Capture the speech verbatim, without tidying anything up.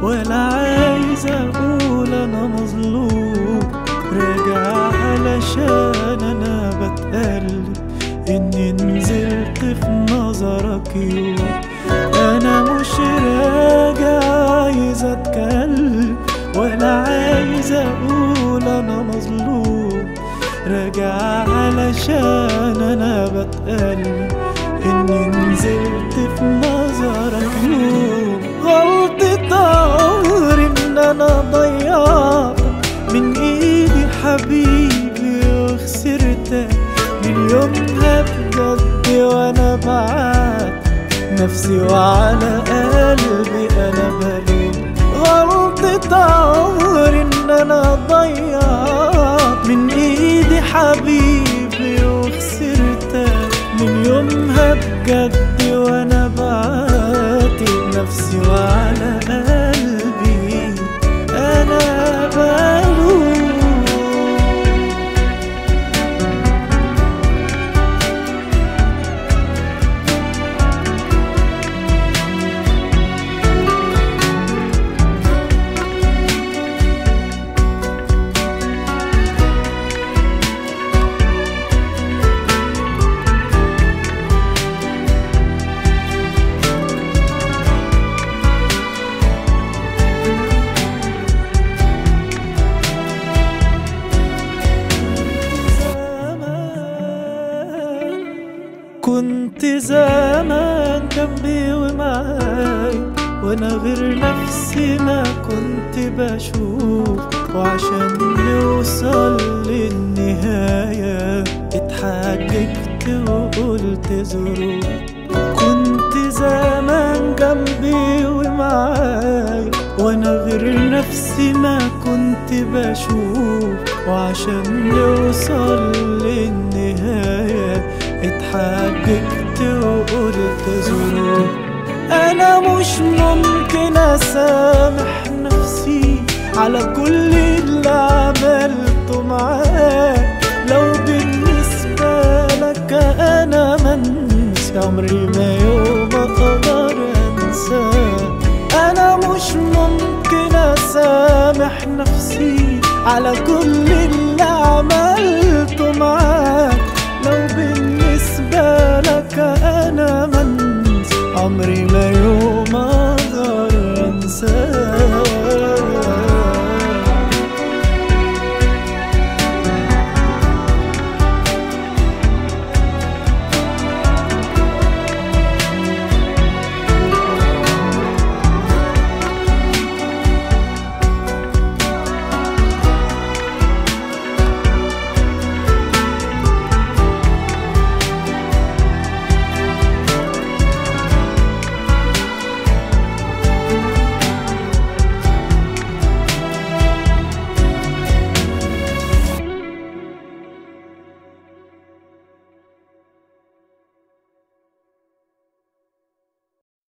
ولا عايز اقول انا مظلوم. راجع علشان انا بتقلب اني نزلت في نظرك يوم. انا مش راجع عايز اتكلم ولا عايز اقول انا مظلوم. راجع علشان انا بتقلب اني نزلت في نظرك يوم. غلطة عمري ان انا ضيعت من ايدي حبيبي وخسرتك من يومها بجد. وانا بعت نفسي وعلى قلبي انا بلوم. غلطة عمري ان انا ضيعت من ايدي حبيبي وخسرتك من يومها بجد. وانا بعاتب نفسي وعلى قلبي انا بلوم. كنت زمان جنبي ومعاي وانا غير نفسي ما كنت بشوف. وعشان نوصل للنهاية اتحججت وقلت ظروف. كنت زمان جنبي ومعاي وانا غير نفسي ما كنت بشوف. وعشان نوصل للنهاية اتحججت وقلت ظروف. انا مش ممكن اسامح نفسي على كل اللي عملته معاك. لو بالنسبة لك انا منسي عمري ما يوم اقدر انساك. انا مش ممكن اسامح نفسي على كل اللي